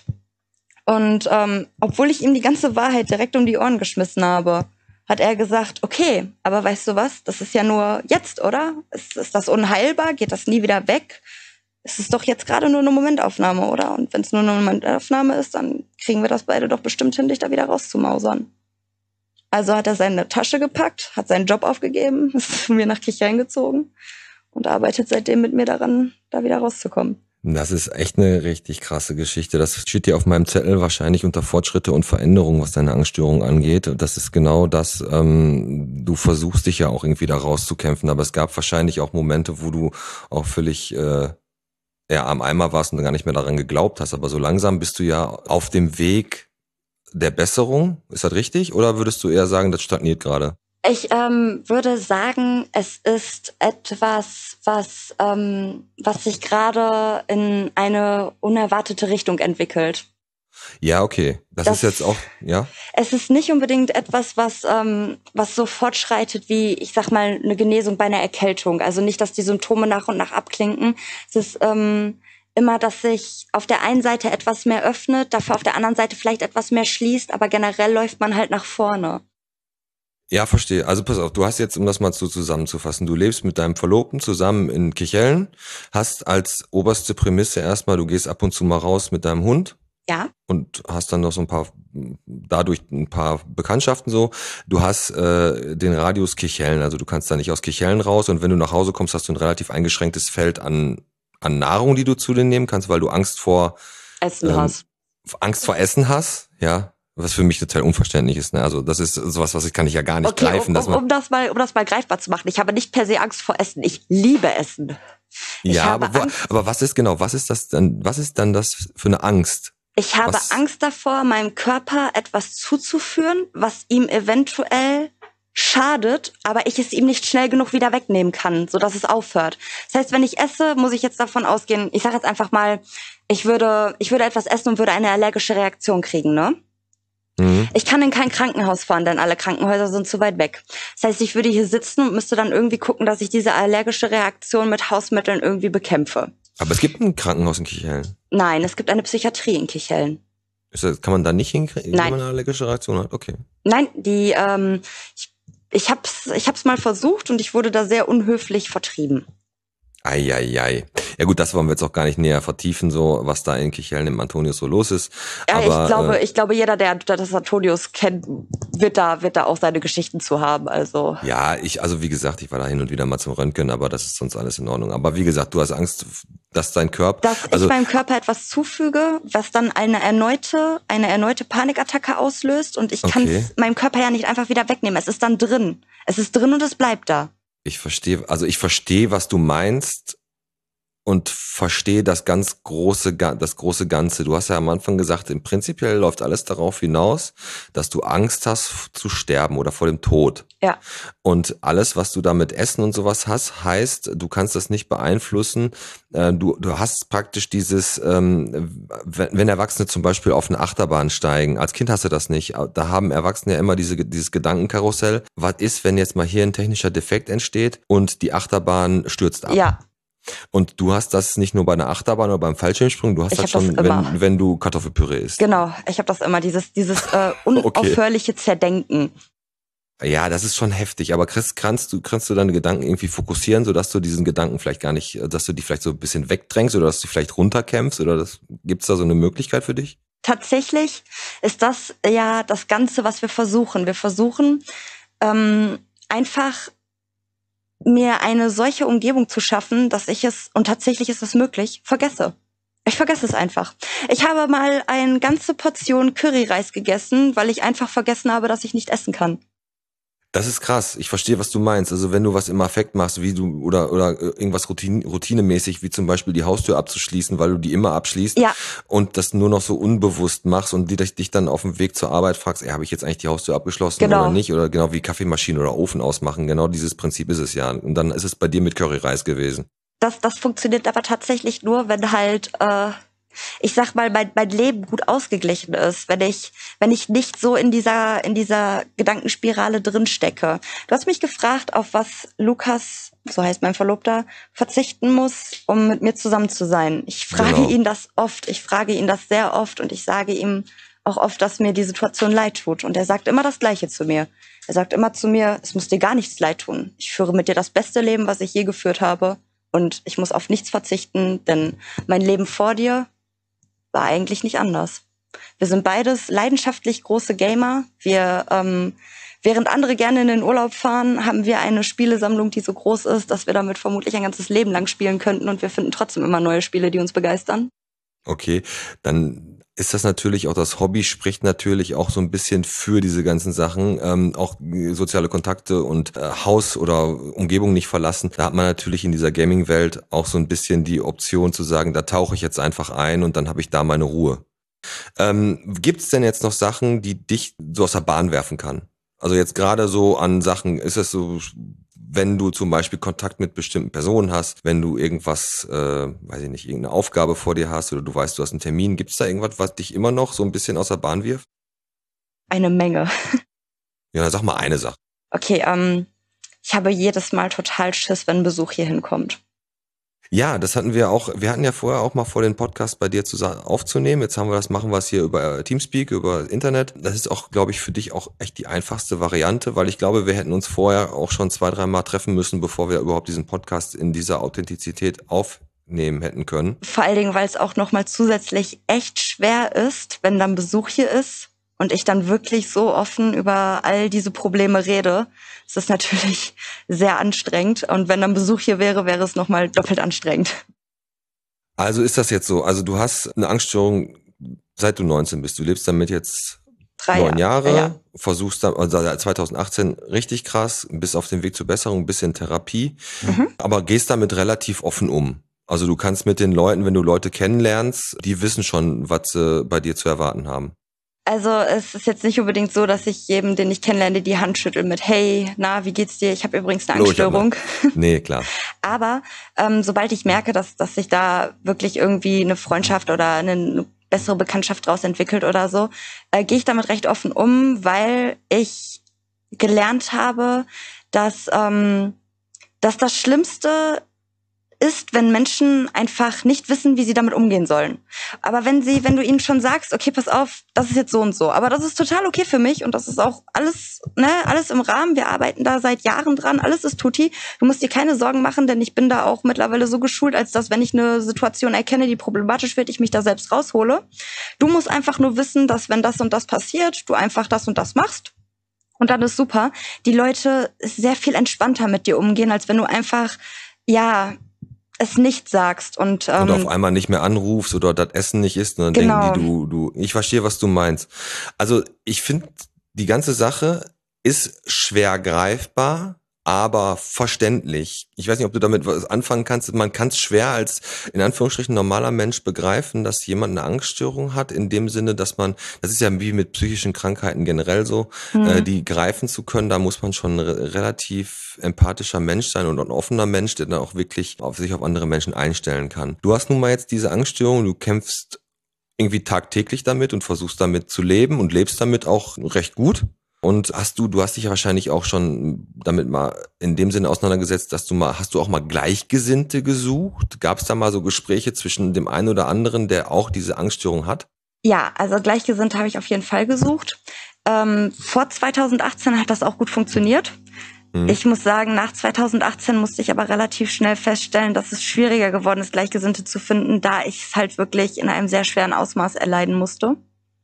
Und ähm, obwohl ich ihm die ganze Wahrheit direkt um die Ohren geschmissen habe, hat er gesagt, okay, aber weißt du was, das ist ja nur jetzt, oder? Ist, ist das unheilbar? Geht das nie wieder weg? Es ist doch jetzt gerade nur eine Momentaufnahme, oder? Und wenn es nur eine Momentaufnahme ist, dann kriegen wir das beide doch bestimmt hin, dich da wieder rauszumausern. Also hat er seine Tasche gepackt, hat seinen Job aufgegeben, ist von mir nach Kirchhellen gezogen und arbeitet seitdem mit mir daran, da wieder rauszukommen. Das ist echt eine richtig krasse Geschichte. Das steht dir auf meinem Zettel wahrscheinlich unter Fortschritte und Veränderungen, was deine Angststörung angeht. Das ist genau das, ähm, du versuchst dich ja auch irgendwie da rauszukämpfen, aber es gab wahrscheinlich auch Momente, wo du auch völlig äh, ja, am Eimer warst und gar nicht mehr daran geglaubt hast. Aber so langsam bist du ja auf dem Weg der Besserung. Ist das richtig? Oder würdest du eher sagen, das stagniert gerade? Ich ähm, würde sagen, es ist etwas, was, ähm, was sich gerade in eine unerwartete Richtung entwickelt. Ja, okay. Das, das ist jetzt auch, ja. Es ist nicht unbedingt etwas, was, ähm, was so fortschreitet wie, ich sag mal, eine Genesung bei einer Erkältung. Also nicht, dass die Symptome nach und nach abklinken. Es ist ähm, immer, dass sich auf der einen Seite etwas mehr öffnet, dafür auf der anderen Seite vielleicht etwas mehr schließt, aber generell läuft man halt nach vorne. Ja, verstehe. Also pass auf, du hast jetzt, um das mal so zusammenzufassen, du lebst mit deinem Verlobten zusammen in Kirchhellen, hast als oberste Prämisse erstmal, du gehst ab und zu mal raus mit deinem Hund, Ja. Und hast dann noch so ein paar, dadurch ein paar Bekanntschaften so. Du hast äh, den Radius Kirchhellen, also du kannst da nicht aus Kirchhellen raus und wenn du nach Hause kommst, hast du ein relativ eingeschränktes Feld an, an Nahrung, die du zu dir nehmen kannst, weil du Angst vor Essen ähm, hast. Angst vor Essen hast, ja. Was für mich total unverständlich ist, ne? Also das ist sowas, was ich kann ich ja gar nicht Okay, greifen. um, Dass um, man, um das mal, um das mal greifbar zu machen. Ich habe nicht per se Angst vor Essen. Ich liebe Essen. Ich ja, habe aber, wo, Angst. aber was ist genau, was ist das dann, was ist dann das für eine Angst? Ich habe Was? Angst davor, meinem Körper etwas zuzuführen, was ihm eventuell schadet, aber ich es ihm nicht schnell genug wieder wegnehmen kann, sodass es aufhört. Das heißt, wenn ich esse, muss ich jetzt davon ausgehen, ich sage jetzt einfach mal, ich würde, ich würde etwas essen und würde eine allergische Reaktion kriegen, ne? Mhm. Ich kann in kein Krankenhaus fahren, denn alle Krankenhäuser sind zu weit weg. Das heißt, ich würde hier sitzen und müsste dann irgendwie gucken, dass ich diese allergische Reaktion mit Hausmitteln irgendwie bekämpfe. Aber es gibt ein Krankenhaus in Kirchhellen. Nein, es gibt eine Psychiatrie in Kirchhellen. Ist das, kann man da nicht hinkriegen, wenn Nein. man eine allergische Reaktion hat? Okay. Nein, die, ähm, ich, ich hab's, ich hab's mal versucht und ich wurde da sehr unhöflich vertrieben. Eieiei. Ja gut, das wollen wir jetzt auch gar nicht näher vertiefen, so was da in Kirchhellen im Antonius so los ist. Ja, Aber, ich glaube, äh, ich glaube, jeder, der das Antonius kennt, wird da, wird da auch seine Geschichten zu haben. Also ja, ich, also wie gesagt, ich war da hin und wieder mal zum Röntgen, aber das ist sonst alles in Ordnung. Aber wie gesagt, du hast Angst, dass dein Körper, dass also ich meinem Körper etwas zufüge, was dann eine erneute, eine erneute Panikattacke auslöst und ich kann Okay. es meinem Körper ja nicht einfach wieder wegnehmen. Es ist dann drin. Es ist drin und es bleibt da. ich verstehe, also ich verstehe, was du meinst. Und verstehe das ganz große, Ga- das große Ganze. Du hast ja am Anfang gesagt, im Prinzipiell läuft alles darauf hinaus, dass du Angst hast f- zu sterben oder vor dem Tod. Ja. Und alles, was du da mit Essen und sowas hast, heißt, du kannst das nicht beeinflussen. Äh, Du, du hast praktisch dieses, ähm, wenn, wenn Erwachsene zum Beispiel auf eine Achterbahn steigen, als Kind hast du das nicht. Da haben Erwachsene ja immer diese, dieses Gedankenkarussell. Was ist, wenn jetzt mal hier ein technischer Defekt entsteht und die Achterbahn stürzt ab? Ja. Und du hast das nicht nur bei einer Achterbahn oder beim Fallschirmsprung, du hast Ich das hab das schon, immer. wenn, wenn du Kartoffelpüree isst. Genau. Ich habe das immer, dieses, dieses äh, unaufhörliche Zerdenken. Ja, das ist schon heftig, aber Chris, kannst du, kannst du deine Gedanken irgendwie fokussieren, sodass du diesen Gedanken vielleicht gar nicht, dass du die vielleicht so ein bisschen wegdrängst oder dass du vielleicht runterkämpfst oder das, gibt's da so eine Möglichkeit für dich? Tatsächlich ist das ja das Ganze, was wir versuchen. Wir versuchen ähm, einfach mir eine solche Umgebung zu schaffen, dass ich es, und tatsächlich ist es möglich, vergesse. Ich vergesse es einfach. Ich habe mal eine ganze Portion Curryreis gegessen, weil ich einfach vergessen habe, dass ich nicht essen kann. Das ist krass. Ich verstehe, was du meinst. Also wenn du was im Affekt machst, wie du oder oder irgendwas Routine, routinemäßig, wie zum Beispiel die Haustür abzuschließen, weil du die immer abschließt Ja. und das nur noch so unbewusst machst und die, dich dann auf dem Weg zur Arbeit fragst, ey, habe ich jetzt eigentlich die Haustür abgeschlossen Genau. oder nicht? Oder genau wie Kaffeemaschine oder Ofen ausmachen. Genau dieses Prinzip ist es ja. Und dann ist es bei dir mit Curryreis gewesen. Das, das funktioniert aber tatsächlich nur, wenn halt, äh, ich sag mal, mein, mein Leben gut ausgeglichen ist, wenn ich, wenn ich nicht so in dieser, in dieser Gedankenspirale drin stecke. Du hast mich gefragt, auf was Lukas, so heißt mein Verlobter, verzichten muss, um mit mir zusammen zu sein. Ich frage Genau. ihn das oft, ich frage ihn das sehr oft und ich sage ihm auch oft, dass mir die Situation leid tut. Und er sagt immer das Gleiche zu mir. Er sagt immer zu mir, es muss dir gar nichts leid tun. Ich führe mit dir das beste Leben, was ich je geführt habe. Und ich muss auf nichts verzichten, denn mein Leben vor dir war eigentlich nicht anders. Wir sind beides leidenschaftlich große Gamer. Wir, ähm, während andere gerne in den Urlaub fahren, haben wir eine Spielesammlung, die so groß ist, dass wir damit vermutlich ein ganzes Leben lang spielen könnten. Und wir finden trotzdem immer neue Spiele, die uns begeistern. Okay, dann ist das natürlich auch, das Hobby spricht natürlich auch so ein bisschen für diese ganzen Sachen, ähm, auch soziale Kontakte und äh, Haus oder Umgebung nicht verlassen. Da hat man natürlich in dieser Gaming-Welt auch so ein bisschen die Option zu sagen, da tauche ich jetzt einfach ein und dann habe ich da meine Ruhe. Ähm, gibt's denn jetzt noch Sachen, die dich so aus der Bahn werfen kann? Also jetzt gerade so an Sachen, ist es so, wenn du zum Beispiel Kontakt mit bestimmten Personen hast, wenn du irgendwas, äh, weiß ich nicht, irgendeine Aufgabe vor dir hast oder du weißt, du hast einen Termin, gibt's da irgendwas, was dich immer noch so ein bisschen aus der Bahn wirft? Eine Menge. Ja, dann sag mal eine Sache. Okay, ähm, ich habe jedes Mal total Schiss, wenn ein Besuch hier hinkommt. Ja, das hatten wir auch, wir hatten ja vorher auch mal vor, den Podcast bei dir zusammen aufzunehmen. Jetzt haben wir das, machen wir es hier über Teamspeak, über Internet. Das ist auch, glaube ich, für dich auch echt die einfachste Variante, weil ich glaube, wir hätten uns vorher auch schon zwei, drei Mal treffen müssen, bevor wir überhaupt diesen Podcast in dieser Authentizität auf, nehmen hätten können. Vor allen Dingen, weil es auch nochmal zusätzlich echt schwer ist, wenn dann Besuch hier ist und ich dann wirklich so offen über all diese Probleme rede. Es ist natürlich sehr anstrengend und wenn dann Besuch hier wäre, wäre es nochmal doppelt anstrengend. Also ist das jetzt so, also du hast eine Angststörung, seit du neunzehn bist. Du lebst damit jetzt Drei neun Jahre, Jahre ja. Versuchst dann, also zwanzig achtzehn richtig krass, bist auf dem Weg zur Besserung, bist in Therapie, mhm. aber gehst damit relativ offen um. Also du kannst mit den Leuten, wenn du Leute kennenlernst, die wissen schon, was sie bei dir zu erwarten haben. Also es ist jetzt nicht unbedingt so, dass ich jedem, den ich kennenlerne, die Hand schüttel mit hey, na, wie geht's dir? Ich habe übrigens eine Angststörung. Oh, nee, klar. Aber ähm, sobald ich merke, dass, dass sich da wirklich irgendwie eine Freundschaft oder eine bessere Bekanntschaft draus entwickelt oder so, äh, gehe ich damit recht offen um, weil ich gelernt habe, dass, ähm, dass das Schlimmste ist, wenn Menschen einfach nicht wissen, wie sie damit umgehen sollen. Aber wenn sie, wenn du ihnen schon sagst, okay, pass auf, das ist jetzt so und so, aber das ist total okay für mich und das ist auch alles, ne, alles im Rahmen. Wir arbeiten da seit Jahren dran, alles ist tutti. Du musst dir keine Sorgen machen, denn ich bin da auch mittlerweile so geschult, als dass, wenn ich eine Situation erkenne, die problematisch wird, ich mich da selbst raushole. Du musst einfach nur wissen, dass wenn das und das passiert, du einfach das und das machst. Und dann ist super. Die Leute sehr viel entspannter mit dir umgehen, als wenn du einfach, ja, es nicht sagst und ähm, und auf einmal nicht mehr anrufst oder das Essen nicht isst und dann genau. denken die, du, du, ich verstehe, was du meinst. Also ich finde, die ganze Sache ist schwer greifbar, aber verständlich. Ich weiß nicht, ob du damit was anfangen kannst. Man kann es schwer als, in Anführungsstrichen, normaler Mensch begreifen, dass jemand eine Angststörung hat, in dem Sinne, dass man, das ist ja wie mit psychischen Krankheiten generell so, mhm. äh, die greifen zu können, da muss man schon ein re- relativ empathischer Mensch sein und ein offener Mensch, der dann auch wirklich auf sich auf andere Menschen einstellen kann. Du hast nun mal jetzt diese Angststörung, du kämpfst irgendwie tagtäglich damit und versuchst damit zu leben und lebst damit auch recht gut. Und hast du, du hast dich ja wahrscheinlich auch schon damit mal in dem Sinne auseinandergesetzt, dass du mal, hast du auch mal Gleichgesinnte gesucht? Gab es da mal so Gespräche zwischen dem einen oder anderen, der auch diese Angststörung hat? Ja, also Gleichgesinnte habe ich auf jeden Fall gesucht. Ähm, vor zwanzig achtzehn hat das auch gut funktioniert. Mhm. Ich muss sagen, nach zwanzig achtzehn musste ich aber relativ schnell feststellen, dass es schwieriger geworden ist, Gleichgesinnte zu finden, da ich es halt wirklich in einem sehr schweren Ausmaß erleiden musste.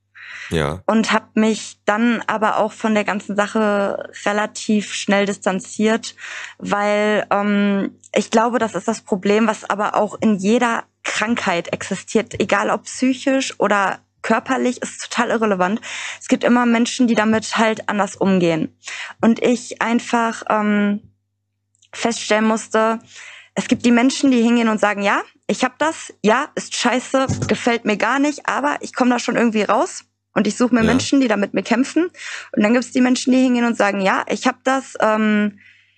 Ja. Und habe mich dann aber auch von der ganzen Sache relativ schnell distanziert, weil ähm, ich glaube, das ist das Problem, was aber auch in jeder Krankheit existiert, egal ob psychisch oder körperlich, ist total irrelevant. Es gibt immer Menschen, die damit halt anders umgehen. Und ich einfach ähm, feststellen musste, es gibt die Menschen, die hingehen und sagen, ja, ich hab das, ja, ist scheiße, gefällt mir gar nicht, aber ich komme da schon irgendwie raus. Und ich suche mir ja. Menschen, die da mit mir kämpfen. Und dann gibt es die Menschen, die hingehen und sagen, ja, ich habe das, ähm,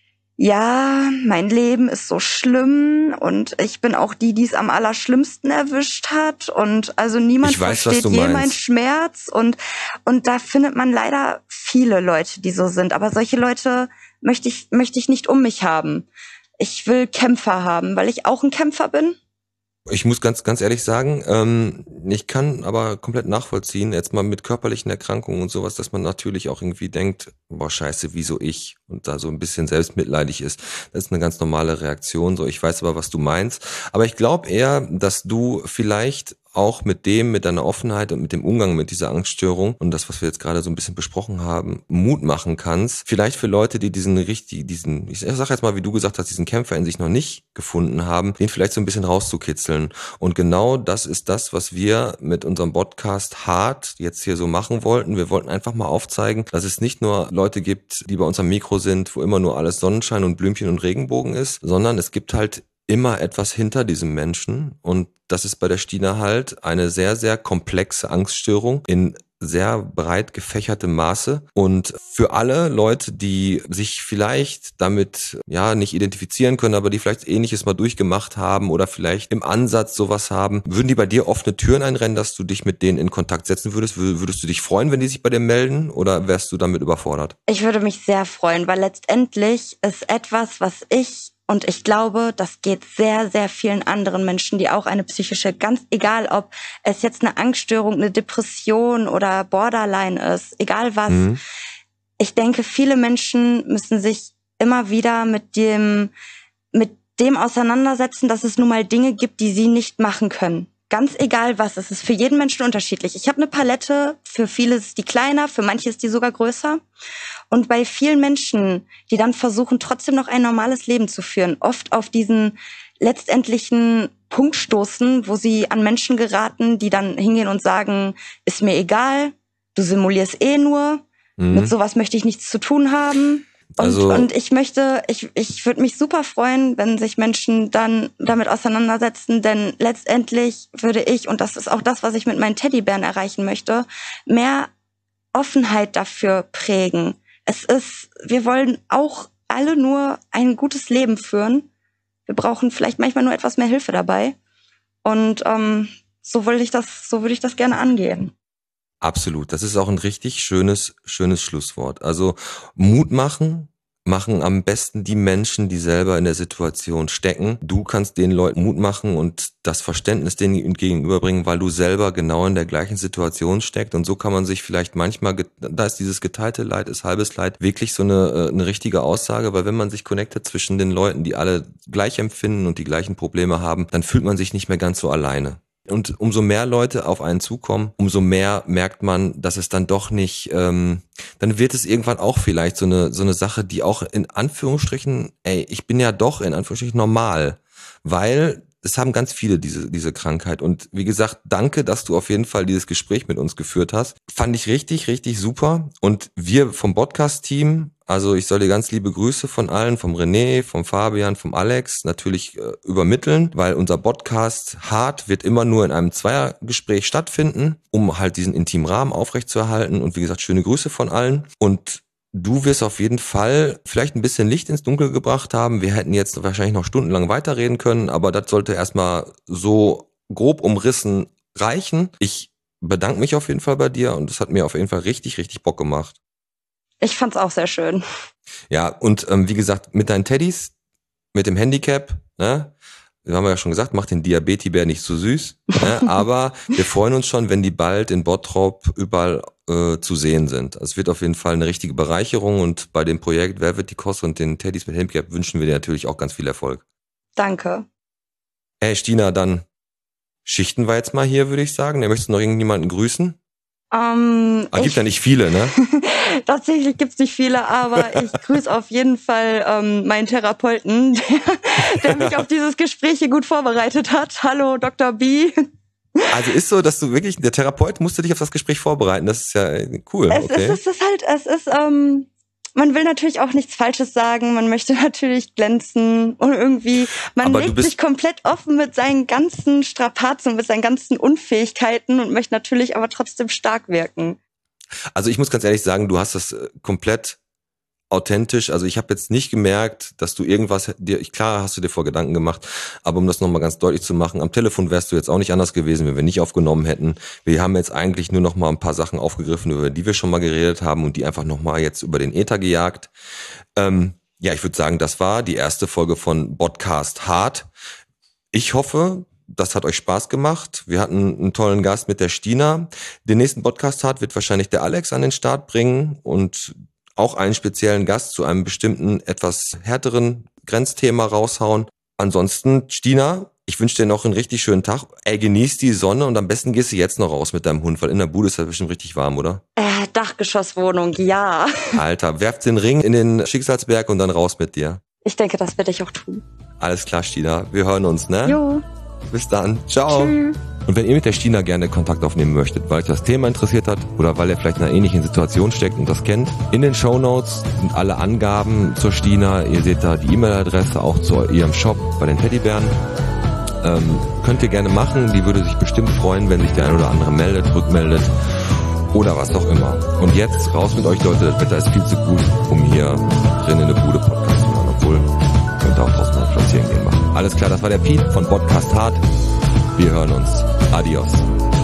ja, mein Leben ist so schlimm und ich bin auch die, die es am allerschlimmsten erwischt hat. Und also niemand weiß, versteht je meinen Schmerz. Und, und da findet man leider viele Leute, die so sind. Aber solche Leute möchte ich, möchte ich nicht um mich haben. Ich will Kämpfer haben, weil ich auch ein Kämpfer bin. Ich muss ganz, ganz ehrlich sagen, ähm, ich kann aber komplett nachvollziehen, jetzt mal mit körperlichen Erkrankungen und sowas, dass man natürlich auch irgendwie denkt, boah, scheiße, wieso ich? Und da so ein bisschen selbstmitleidig ist. Das ist eine ganz normale Reaktion, so. Ich weiß aber, was du meinst. Aber ich glaube eher, dass du vielleicht auch mit dem, mit deiner Offenheit und mit dem Umgang mit dieser Angststörung und das, was wir jetzt gerade so ein bisschen besprochen haben, Mut machen kannst. Vielleicht für Leute, die diesen richtig, diesen, ich sag jetzt mal, wie du gesagt hast, diesen Kämpfer in sich noch nicht gefunden haben, den vielleicht so ein bisschen rauszukitzeln. Und genau das ist das, was wir mit unserem Podcast Hart jetzt hier so machen wollten. Wir wollten einfach mal aufzeigen, dass es nicht nur Leute gibt, die bei uns am Mikro sind, wo immer nur alles Sonnenschein und Blümchen und Regenbogen ist, sondern es gibt halt immer etwas hinter diesem Menschen und das ist bei der Stina halt eine sehr, sehr komplexe Angststörung in sehr breit gefächertem Maße und für alle Leute, die sich vielleicht damit ja nicht identifizieren können, aber die vielleicht Ähnliches mal durchgemacht haben oder vielleicht im Ansatz sowas haben, würden die bei dir offene Türen einrennen, dass du dich mit denen in Kontakt setzen würdest? Würdest du dich freuen, wenn die sich bei dir melden oder wärst du damit überfordert? Ich würde mich sehr freuen, weil letztendlich ist etwas, was ich und ich glaube, das geht sehr, sehr vielen anderen Menschen, die auch eine psychische, ganz egal, ob es jetzt eine Angststörung, eine Depression oder Borderline ist, egal was. Mhm. Ich denke, viele Menschen müssen sich immer wieder mit dem, mit dem auseinandersetzen, dass es nun mal Dinge gibt, die sie nicht machen können. Ganz egal was, es ist für jeden Menschen unterschiedlich. Ich habe eine Palette, für viele ist die kleiner, für manche ist die sogar größer. Und bei vielen Menschen, die dann versuchen, trotzdem noch ein normales Leben zu führen, oft auf diesen letztendlichen Punkt stoßen, wo sie an Menschen geraten, die dann hingehen und sagen, ist mir egal, du simulierst eh nur, mhm. mit sowas möchte ich nichts zu tun haben. Und, also, und ich möchte, ich, ich würde mich super freuen, wenn sich Menschen dann damit auseinandersetzen, denn letztendlich würde ich, und das ist auch das, was ich mit meinen Teddybären erreichen möchte, mehr Offenheit dafür prägen. Es ist, wir wollen auch alle nur ein gutes Leben führen. Wir brauchen vielleicht manchmal nur etwas mehr Hilfe dabei. Und ähm, so will ich das, so würde ich das gerne angehen. Absolut. Das ist auch ein richtig schönes, schönes Schlusswort. Also Mut machen, machen am besten die Menschen, die selber in der Situation stecken. Du kannst den Leuten Mut machen und das Verständnis denen gegenüberbringen, weil du selber genau in der gleichen Situation steckst. Und so kann man sich vielleicht manchmal, da ist dieses geteilte Leid, ist halbes Leid, wirklich so eine, eine richtige Aussage, weil wenn man sich connectet zwischen den Leuten, die alle gleich empfinden und die gleichen Probleme haben, dann fühlt man sich nicht mehr ganz so alleine. Und umso mehr Leute auf einen zukommen, umso mehr merkt man, dass es dann doch nicht, ähm, dann wird es irgendwann auch vielleicht so eine so eine Sache, die auch in Anführungsstrichen, ey, ich bin ja doch in Anführungsstrichen normal, weil es haben ganz viele diese diese Krankheit. Und wie gesagt, danke, dass du auf jeden Fall dieses Gespräch mit uns geführt hast. Fand ich richtig, richtig super. Und wir vom Podcast-Team, also ich soll dir ganz liebe Grüße von allen, vom René, vom Fabian, vom Alex natürlich äh, übermitteln, weil unser Podcast Hart wird immer nur in einem Zweiergespräch stattfinden, um halt diesen intimen Rahmen aufrechtzuerhalten. Und wie gesagt, schöne Grüße von allen. Und du wirst auf jeden Fall vielleicht ein bisschen Licht ins Dunkel gebracht haben. Wir hätten jetzt wahrscheinlich noch stundenlang weiterreden können, aber das sollte erstmal so grob umrissen reichen. Ich bedanke mich auf jeden Fall bei dir und es hat mir auf jeden Fall richtig, richtig Bock gemacht. Ich fand's auch sehr schön. Ja, und ähm, wie gesagt, mit deinen Teddys, mit dem Handicap, ne, wir haben ja schon gesagt, mach den Diabetibär nicht so süß, ne, aber wir freuen uns schon, wenn die bald in Bottrop überall äh, zu sehen sind. Es wird auf jeden Fall eine richtige Bereicherung und bei dem Projekt Wer wird die Kost und den Teddys mit Handicap wünschen wir dir natürlich auch ganz viel Erfolg. Danke. Hey Stina, dann schichten wir jetzt mal hier, würde ich sagen. Der möchtest du noch irgendjemanden grüßen? Um, ah, gibt ja nicht viele, ne? Tatsächlich gibt's nicht viele, aber ich grüße auf jeden Fall ähm, meinen Therapeuten, der, der mich auf dieses Gespräch hier gut vorbereitet hat. Hallo, Doktor B. Also ist so, dass du wirklich, der Therapeut musste dich auf das Gespräch vorbereiten. Das ist ja cool. Es, okay. es, es ist halt, es ist, ähm, man will natürlich auch nichts Falsches sagen, man möchte natürlich glänzen und irgendwie, man Aber legt sich komplett offen mit seinen ganzen Strapazen, mit seinen ganzen Unfähigkeiten und möchte natürlich aber trotzdem stark wirken. Also ich muss ganz ehrlich sagen, du hast das komplett authentisch, also ich habe jetzt nicht gemerkt, dass du irgendwas, dir, klar hast du dir vor Gedanken gemacht, aber um das nochmal ganz deutlich zu machen, am Telefon wärst du jetzt auch nicht anders gewesen, wenn wir nicht aufgenommen hätten. Wir haben jetzt eigentlich nur noch mal ein paar Sachen aufgegriffen, über die wir schon mal geredet haben und die einfach nochmal jetzt über den Äther gejagt. Ähm, ja, ich würde sagen, das war die erste Folge von Podcast Hart. Ich hoffe, das hat euch Spaß gemacht. Wir hatten einen tollen Gast mit der Stina. Den nächsten Podcast Hart wird wahrscheinlich der Alex an den Start bringen und auch einen speziellen Gast zu einem bestimmten, etwas härteren Grenzthema raushauen. Ansonsten, Stina, ich wünsche dir noch einen richtig schönen Tag. Ey, genieß die Sonne und am besten gehst du jetzt noch raus mit deinem Hund, weil in der Bude ist das bestimmt richtig warm, oder? Äh, Dachgeschosswohnung, ja. Alter, werft den Ring in den Schicksalsberg und dann raus mit dir. Ich denke, das werde ich auch tun. Alles klar, Stina. Wir hören uns, ne? Jo. Bis dann. Ciao. Tschüss. Und wenn ihr mit der Stina gerne Kontakt aufnehmen möchtet, weil euch das Thema interessiert hat oder weil ihr vielleicht in einer ähnlichen Situation steckt und das kennt, in den Shownotes sind alle Angaben zur Stina. Ihr seht da die E-Mail-Adresse auch zu ihrem Shop bei den Teddybären. Ähm, könnt ihr gerne machen. Die würde sich bestimmt freuen, wenn sich der ein oder andere meldet, rückmeldet oder was auch immer. Und jetzt raus mit euch, Leute. Das Wetter ist viel zu gut, um hier drin in der Bude Podcast zu machen. Obwohl, könnt ihr auch draußen mal spazieren gehen machen. Alles klar, das war der Piet von Podcast Hart. Wir hören uns. Adios.